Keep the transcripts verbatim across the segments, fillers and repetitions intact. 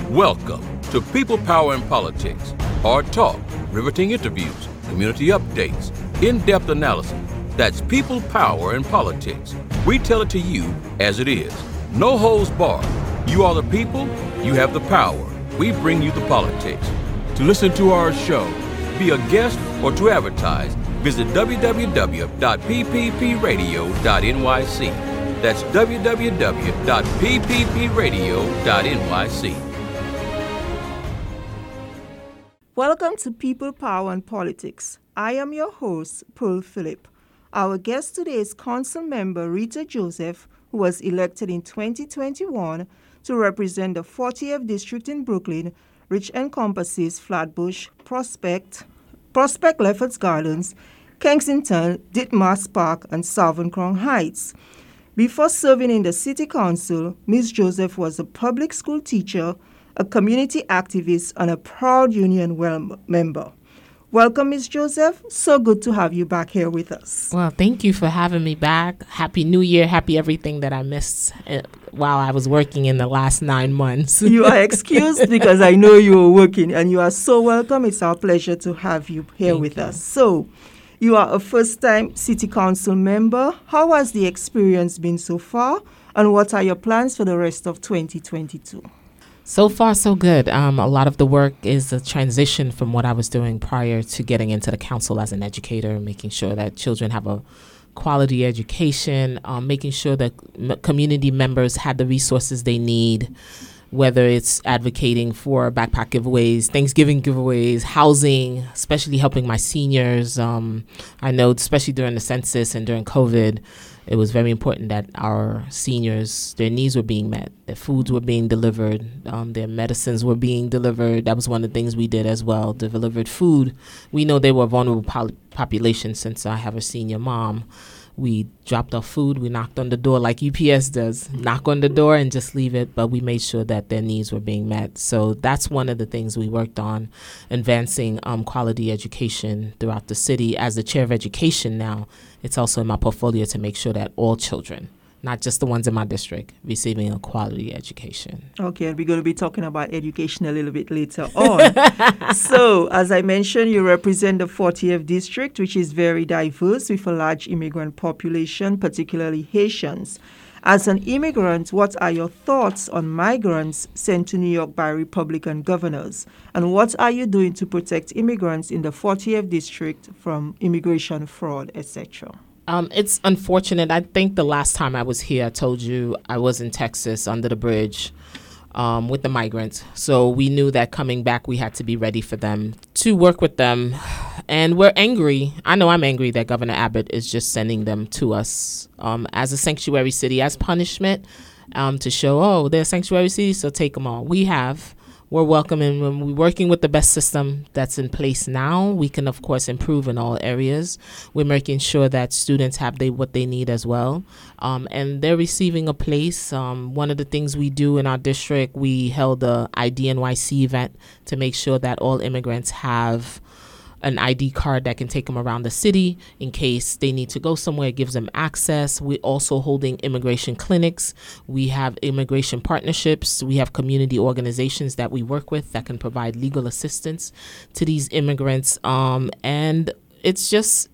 Welcome to People, Power, and Politics. Hard talk, riveting interviews, community updates, in-depth analysis. That's People, Power, and Politics. We tell it to you as it is. No holds barred. You are the people, you have the power. We bring you the politics. To listen to our show, be a guest, or to advertise, visit w w w dot p p p radio dot n y c. That's w w w dot p p p radio dot n y c. Welcome to People, Power, and Politics. I am your host, Pearl Phillip. Our guest today is Council Member Rita Joseph, who was elected in twenty twenty-one to represent the fortieth District in Brooklyn, which encompasses Flatbush, Prospect, Prospect Lefferts Gardens, Kensington, Ditmas Park, and Southern Crown Heights. Before serving in the City Council, Miz Joseph was a public school teacher, a community activist, and a proud union well member. Welcome, Miz Joseph. So good to have you back here with us. Well, thank you for having me back. Happy New Year. Happy everything that I missed uh, while I was working in the last nine months. You are excused because I know you were working, and you are so welcome. It's our pleasure to have you here thank with you. us. So, you are a first-time City Council member. How has the experience been so far, and what are your plans for the rest of twenty twenty-two? So far, so good. Um, a lot of the work is a transition from what I was doing prior to getting into the council as an educator, making sure that children have a quality education, um, making sure that m- community members had the resources they need, whether it's advocating for backpack giveaways, Thanksgiving giveaways, housing, especially helping my seniors. Um, I know, especially during the census and during COVID, it was very important that our seniors, their needs were being met, their foods were being delivered, um, their medicines were being delivered. That was one of the things we did as well, delivered food. We know they were a vulnerable pol- population since I have a senior mom. We dropped off food, we knocked on the door like U P S does, knock on the door and just leave it, but we made sure that their needs were being met. So that's one of the things we worked on, advancing um, quality education throughout the city. As the chair of education now, it's also in my portfolio to make sure that all children, not just the ones in my district, receiving a quality education. Okay, and we're going to be talking about education a little bit later on. So, as I mentioned, you represent the fortieth District, which is very diverse with a large immigrant population, particularly Haitians. As an immigrant, what are your thoughts on migrants sent to New York by Republican governors? And what are you doing to protect immigrants in the fortieth District from immigration fraud, et cetera? Um, it's unfortunate. I think the last time I was here, I told you I was in Texas under the bridge um, with the migrants. So we knew that coming back, we had to be ready for them, to work with them. And we're angry. I know I'm angry that Governor Abbott is just sending them to us um, as a sanctuary city, as punishment, um, to show, oh, they're a sanctuary city, so take them all. We have. We're welcoming, when we're working with the best system that's in place now. We can, of course, improve in all areas. We're making sure that students have they what they need as well. Um, and they're receiving a place. Um, one of the things we do in our district, we held a I D N Y C event to make sure that all immigrants have an I D card that can take them around the city in case they need to go somewhere. It gives them access. We're also holding immigration clinics. We have immigration partnerships. We have community organizations that we work with that can provide legal assistance to these immigrants. Um, and it's just,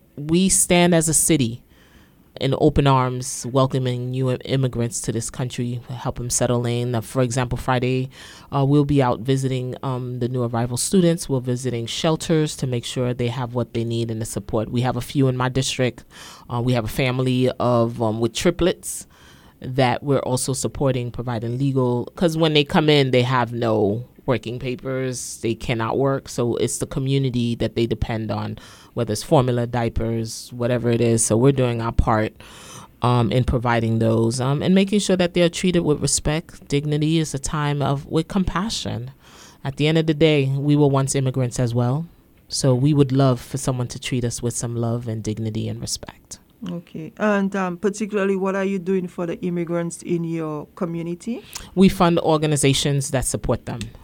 we stand as a city in open arms, welcoming new immigrants to this country, help them settle in. Uh, for example, Friday, uh, we'll be out visiting um, the new arrival students. We're visiting shelters to make sure they have what they need and the support. We have a few in my district. Uh, we have a family of um, with triplets that we're also supporting, providing legal, because when they come in, they have no working papers, they cannot work. So it's the community that they depend on, whether it's formula, diapers, whatever it is. So we're doing our part um, in providing those um, and making sure that they're treated with respect. Dignity is a time of with compassion. At the end of the day, we were once immigrants as well. So we would love for someone to treat us with some love and dignity and respect. Okay. And um, particularly, what are you doing for the immigrants in your community? We fund organizations that support them.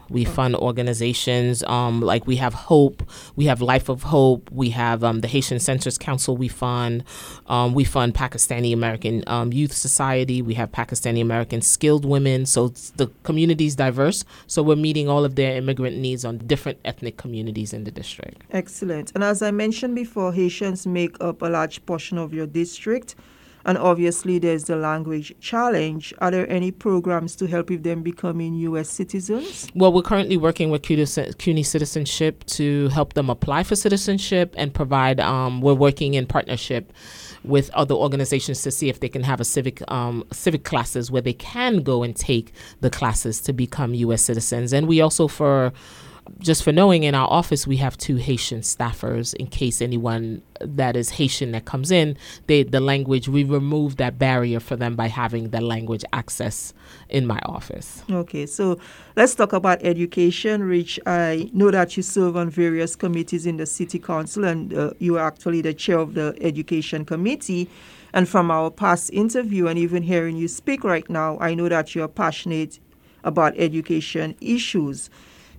We fund organizations um, like we have Hope, we have Life of Hope, we have um, the Haitian Centers Council we fund. Um, we fund Pakistani American um, Youth Society. We have Pakistani American Skilled Women. So it's, the community is diverse. So we're meeting all of their immigrant needs on different ethnic communities in the district. Excellent. And as I mentioned before, Haitians make up a large portion of your district. And obviously, there's the language challenge. Are there any programs to help with them becoming U S citizens? Well, we're currently working with C U N Y Citizenship to help them apply for citizenship and provide, um, we're working in partnership with other organizations to see if they can have a civic um, civic classes where they can go and take the classes to become U S citizens. And we also, for just for knowing, in our office, we have two Haitian staffers in case anyone that is Haitian that comes in, they, the language, we remove that barrier for them by having the language access in my office. Okay, so let's talk about education. Rich, I know that you serve on various committees in the City Council, and uh, you are actually the chair of the Education Committee. And from our past interview and even hearing you speak right now, I know that you're passionate about education issues.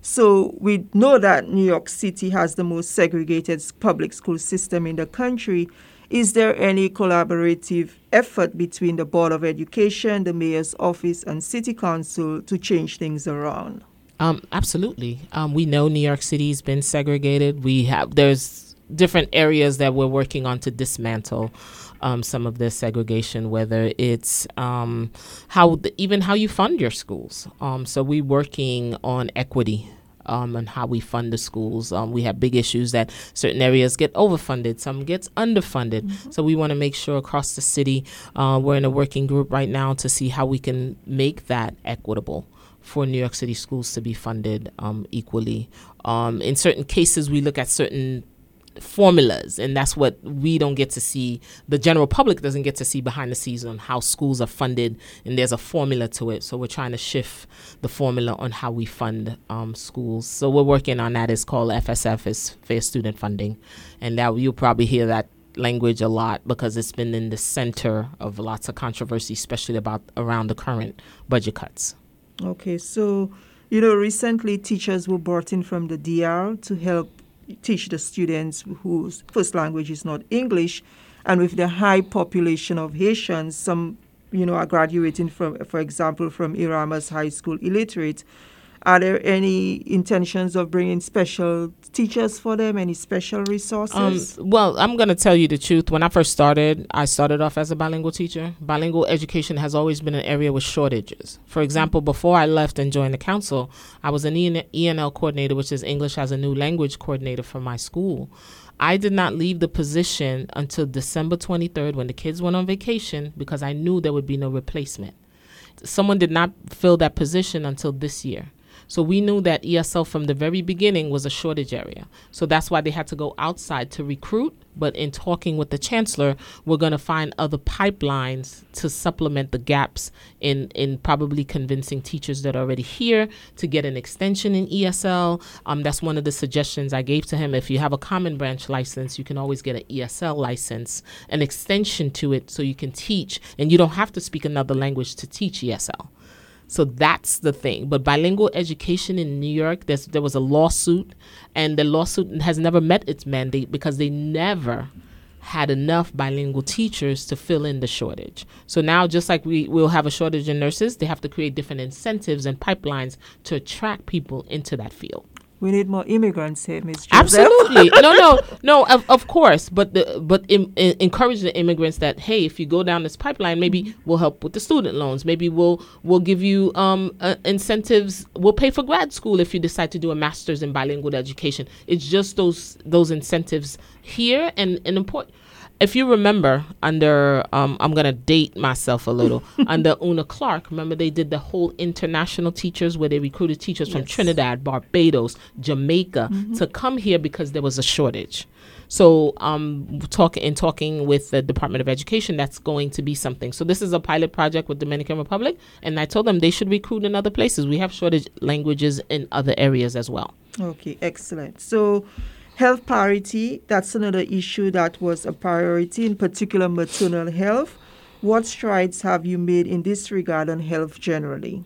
So we know that New York City has the most segregated public school system in the country. Is there any collaborative effort between the Board of Education, the Mayor's Office, and City Council to change things around? Um, absolutely. Um, we know New York City's been segregated. We have there's different areas that we're working on to dismantle um, some of this segregation, whether it's um, how the, even how you fund your schools. Um, so we're working on equity. Um, and how we fund the schools. Um, we have big issues that certain areas get overfunded, some gets underfunded. Mm-hmm. So we want to make sure across the city, uh, we're in a working group right now to see how we can make that equitable for New York City schools to be funded um, equally. Um, in certain cases, we look at certain formulas, and that's what we don't get to see. The general public doesn't get to see behind the scenes on how schools are funded, and there's a formula to it. So we're trying to shift the formula on how we fund um, schools. So we're working on that. It's called F S F, is Fair Student Funding, and that you'll probably hear that language a lot because it's been in the center of lots of controversy, especially about around the current budget cuts. Okay, so you know, recently teachers were brought in from the D R to help teach the students whose first language is not English, and with the high population of Haitians, some, you know, are graduating from, for example, from Iramas High School illiterate. Are there any intentions of bringing special teachers for them, any special resources? Um, well, I'm going to tell you the truth. When I first started, I started off as a bilingual teacher. Bilingual education has always been an area with shortages. For example, before I left and joined the council, I was an E N L coordinator, which is English as a New Language coordinator for my school. I did not leave the position until December twenty-third when the kids went on vacation because I knew there would be no replacement. Someone did not fill that position until this year. So we knew that E S L from the very beginning was a shortage area. So that's why they had to go outside to recruit. But in talking with the chancellor, we're going to find other pipelines to supplement the gaps in, in probably convincing teachers that are already here to get an extension in E S L. Um, that's one of the suggestions I gave to him. If you have a common branch license, you can always get an E S L license, an extension to it so you can teach. And you don't have to speak another language to teach E S L. So that's the thing. But bilingual education in New York, there's, there was a lawsuit, and the lawsuit has never met its mandate because they never had enough bilingual teachers to fill in the shortage. So now, just like we will have a shortage in nurses, they have to create different incentives and pipelines to attract people into that field. We need more immigrants here, Miz Joseph. Absolutely. no, no, no, of, of course. But the, but im, in, encourage the immigrants that, hey, if you go down this pipeline, maybe we'll help with the student loans. Maybe we'll we'll give you um, uh, incentives. We'll pay for grad school if you decide to do a master's in bilingual education. It's just those those incentives here and, and important. If you remember, under, um, I'm going to date myself a little, under Una Clark, remember they did the whole international teachers where they recruited teachers yes. from Trinidad, Barbados, Jamaica mm-hmm. to come here because there was a shortage. So um, talk, in talking with the Department of Education, that's going to be something. So this is a pilot project with Dominican Republic, and I told them they should recruit in other places. We have shortage languages in other areas as well. Okay, excellent. So health parity, that's another issue that was a priority, in particular maternal health. What strides have you made in this regard on health generally?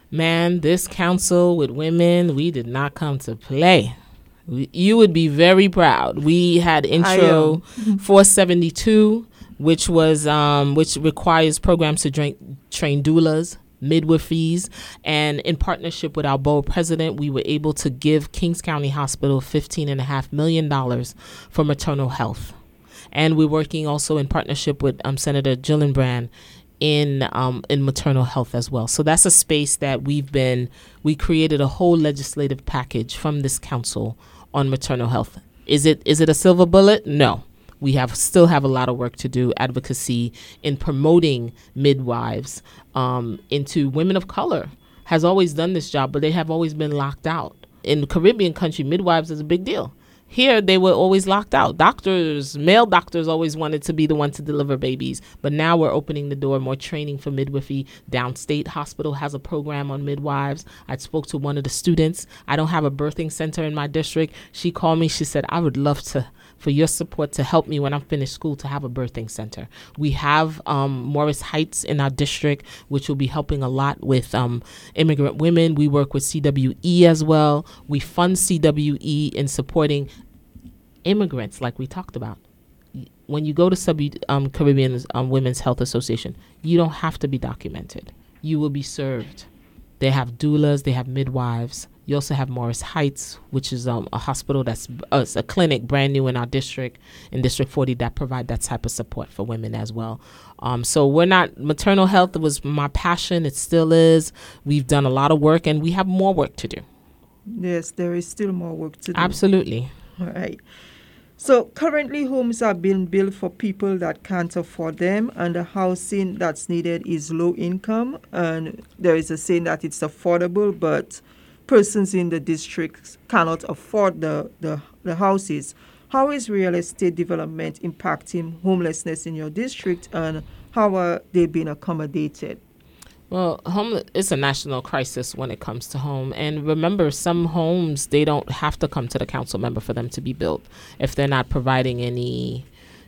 Man, this council with women, we did not come to play. We, you would be very proud. We had intro four seventy-two, which was um, which requires programs to train, train doulas, midwiferys, and in partnership with our board president, we were able to give Kings County Hospital fifteen and a half million dollars for maternal health. And we're working also in partnership with um, Senator Gillibrand in um, in maternal health as well. So that's a space that we've been, we created a whole legislative package from this council on maternal health. Is it is it a silver bullet? No. We have still have a lot of work to do, advocacy in promoting midwives um, into women of color. Has always done this job, but they have always been locked out. In the Caribbean country, midwives is a big deal. Here, they were always locked out. Doctors, male doctors always wanted to be the one to deliver babies. But now we're opening the door, more training for midwifery. Downstate Hospital has a program on midwives. I spoke to one of the students. I don't have a birthing center in my district. She called me. She said, I would love to for your support to help me when I'm finished school to have a birthing center. We have um, Morris Heights in our district, which will be helping a lot with um, immigrant women. We work with C W E as well. We fund C W E in supporting immigrants, like we talked about. When you go to Sub um, Caribbean um, Women's Health Association, you don't have to be documented. You will be served. They have doulas, they have midwives. You also have Morris Heights, which is um, a hospital that's uh, it's a clinic brand new in our district, in District forty, that provide that type of support for women as well. Um, so we're not, maternal health was my passion. It still is. We've done a lot of work and we have more work to do. Yes, there is still more work to do. Absolutely. All right. So currently homes are being built for people that can't afford them, and the housing that's needed is low income. And there is a saying that it's affordable, but persons in the districts cannot afford the, the, the houses. How is real estate development impacting homelessness in your district, and how are they being accommodated? Well, home it's a national crisis when it comes to home. And remember, some homes, they don't have to come to the council member for them to be built if they're not providing any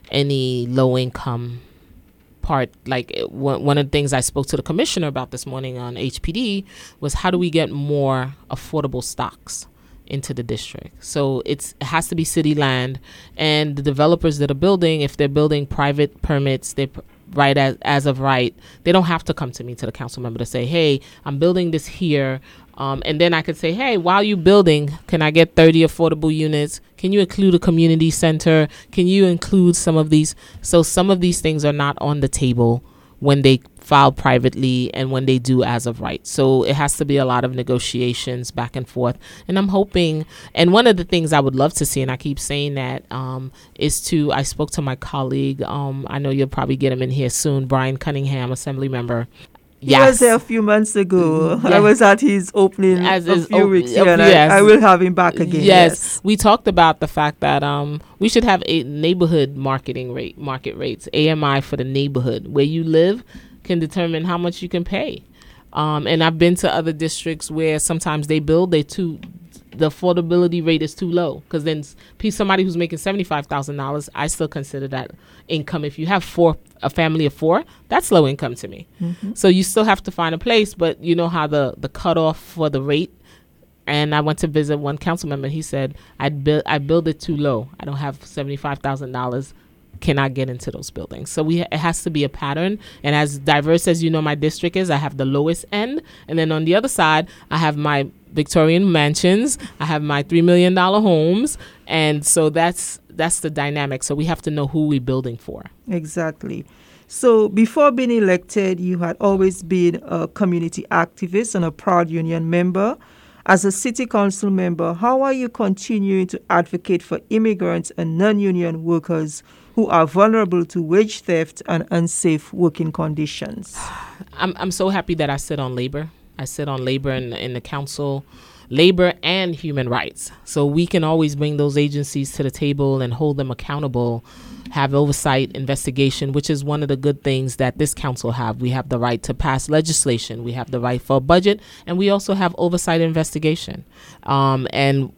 any low income part. Like it, one, one of the things I spoke to the commissioner about this morning on H P D was how do we get more affordable stocks into the district. So it's, it has to be city land, and the developers that are building, if they're building private permits, they pr- right as, as of right, they don't have to come to me, to the council member, to say, hey, I'm building this here. Um, and then I could say, hey, while you building, can I get thirty affordable units? Can you include a community center? Can you include some of these? So some of these things are not on the table when they file privately and when they do as of right. So it has to be a lot of negotiations back and forth. And I'm hoping, and one of the things I would love to see, and I keep saying that, um, is to, I spoke to my colleague, um, I know you'll probably get him in here soon, Brian Cunningham, Assembly Member. He Yes. was there a few months ago. Yeah. I was at his opening As a is- few oh, weeks oh, ago, and yes. I, I will have him back again. Yes. Yes. We talked about the fact that um, we should have a neighborhood marketing rate, market rates, A M I for the neighborhood. Where you live can determine how much you can pay. Um, and I've been to other districts where sometimes they build, they too, the affordability rate is too low. Because then s- somebody who's making seventy-five thousand dollars, I still consider that income. If you have four, a family of four, that's low income to me. Mm-hmm. So you still have to find a place, but you know how the, the cutoff for the rate. And I went to visit one council member. He said, I build I build it too low. I don't have seventy-five thousand dollars. Cannot get into those buildings. So we it has to be a pattern. And as diverse as you know my district is, I have the lowest end. And then on the other side, I have my Victorian mansions. I have my three million dollars homes. And so that's that's the dynamic. So we have to know who we're building for. Exactly. So before being elected, you had always been a community activist and a proud union member. As a city council member, how are you continuing to advocate for immigrants and non-union workers who are vulnerable to wage theft and unsafe working conditions? I'm I'm so happy that I sit on labor. I sit on labor in, in the council, labor and human rights. So we can always bring those agencies to the table and hold them accountable, have oversight, investigation, which is one of the good things that this council have. We have the right to pass legislation. We have the right for a budget, and we also have oversight investigation. Um, and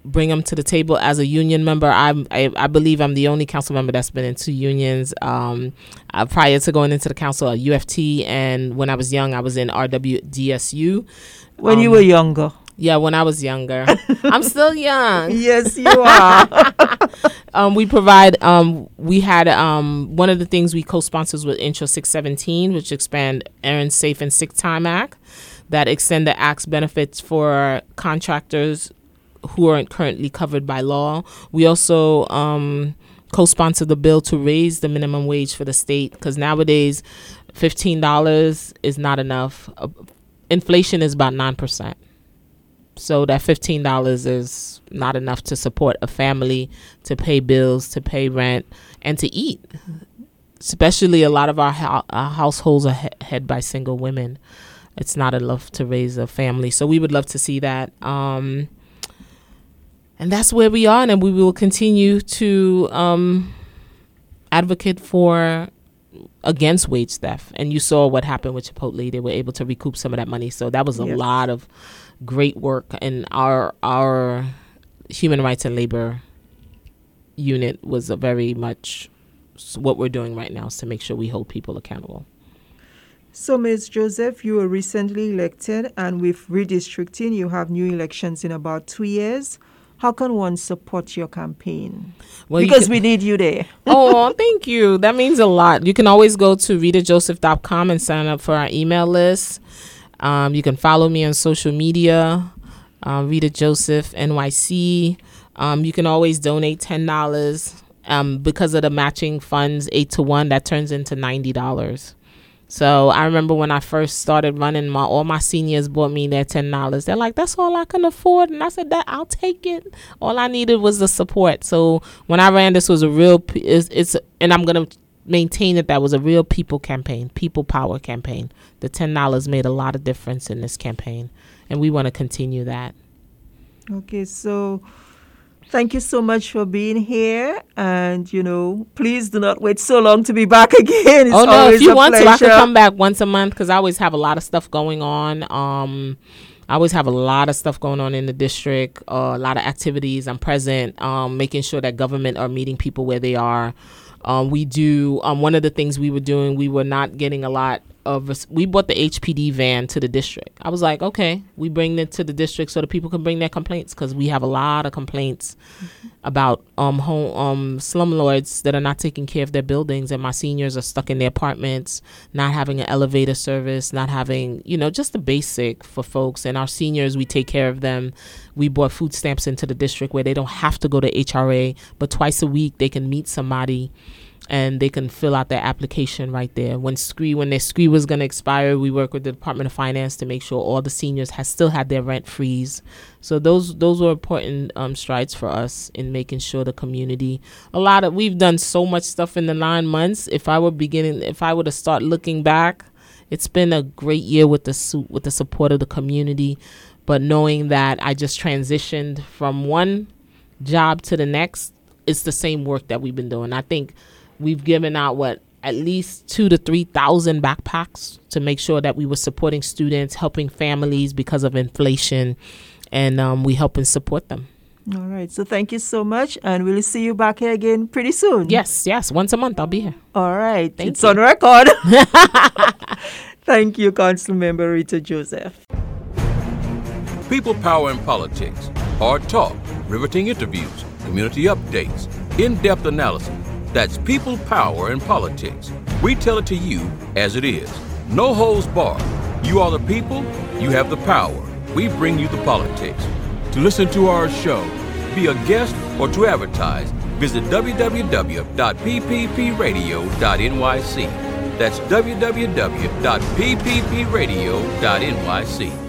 bring them to the table as a union member. I'm, I, I believe I'm the only council member that's been in two unions. Um, uh, prior to going into the council at U F T, and when I was young, I was in R W D S U. When um, you were younger. Yeah, when I was younger. I'm still young. Yes, you are. um, we provide, um, we had um, one of the things we co-sponsors with Intro six seventeen, which expand Earned Safe and Sick Time Act, that extend the Act's benefits for contractors who aren't currently covered by law. We also um, co-sponsor the bill to raise the minimum wage for the state, because nowadays fifteen dollars is not enough. Uh, inflation is about nine percent. So that fifteen dollars is not enough to support a family, to pay bills, to pay rent, and to eat. Especially a lot of our, ho- our households are he- head by single women. It's not enough to raise a family. So we would love to see that. Um, and that's where we are. And we will continue to um, advocate for against wage theft. And you saw what happened with Chipotle. They were able to recoup some of that money. So that was a Yes. lot of great work. And our our human rights and labor unit was a very much what we're doing right now is to make sure we hold people accountable. So, Miz Joseph, you were recently elected, and with redistricting, you have new elections in about two years. How can one support your campaign? Well, you because can- we need you there. Oh, thank you. That means a lot. You can always go to rita joseph dot com and sign up for our email list. Um, you can follow me on social media, uh, Rita Joseph N Y C. Um, you can always donate ten dollars. Um, because of the matching funds, eight to one, that turns into ninety dollars. So I remember when I first started running, my all my seniors bought me their ten dollars. They're like, that's all I can afford. And I said, that I'll take it. All I needed was the support. So when I ran, this was a real, it's, it's and I'm going to maintain that that was a real people campaign, people power campaign. The ten dollars made a lot of difference in this campaign. And we want to continue that. Okay, so thank you so much for being here. And, you know, please do not wait so long to be back again. It's oh, no, always if you a want pleasure. to, I can come back once a month because I always have a lot of stuff going on. Um, I always have a lot of stuff going on in the district, uh, a lot of activities. I'm present, um, making sure that government are meeting people where they are. Um, we do, um, one of the things we were doing, we were not getting a lot of, res- we brought the H P D van to the district. I was like, okay, we bring it to the district so that people can bring their complaints, because we have a lot of complaints mm-hmm. about um, home, um, slumlords that are not taking care of their buildings, and my seniors are stuck in their apartments, not having an elevator service, not having, you know, just the basic for folks. And our seniors, we take care of them. We brought food stamps into the district where they don't have to go to H R A, but twice a week they can meet somebody and they can fill out their application right there. When S C R E, when their S C R E was going to expire, we work with the Department of Finance to make sure all the seniors has still had their rent freeze. So those those were important um, strides for us in making sure the community. A lot of we've done so much stuff in the nine months. If I were beginning, if I were to start looking back, it's been a great year with the su- with the support of the community. But knowing that I just transitioned from one job to the next, it's the same work that we've been doing. I think we've given out, what, at least two to three thousand backpacks to make sure that we were supporting students, helping families because of inflation, and um, we help and support them. All right. So thank you so much, and we'll see you back here again pretty soon. Yes, yes. Once a month, I'll be here. All right. Thank it's you. on record. Thank you, Council Member Rita Joseph. People, Power, and Politics. Hard talk, riveting interviews, community updates, in-depth analysis. That's People, Power, and Politics. We tell it to you as it is. No holds barred. You are the people, you have the power. We bring you the politics. To listen to our show, be a guest, or to advertise, visit w w w dot p p p radio dot n y c. That's w w w dot p p p radio dot n y c.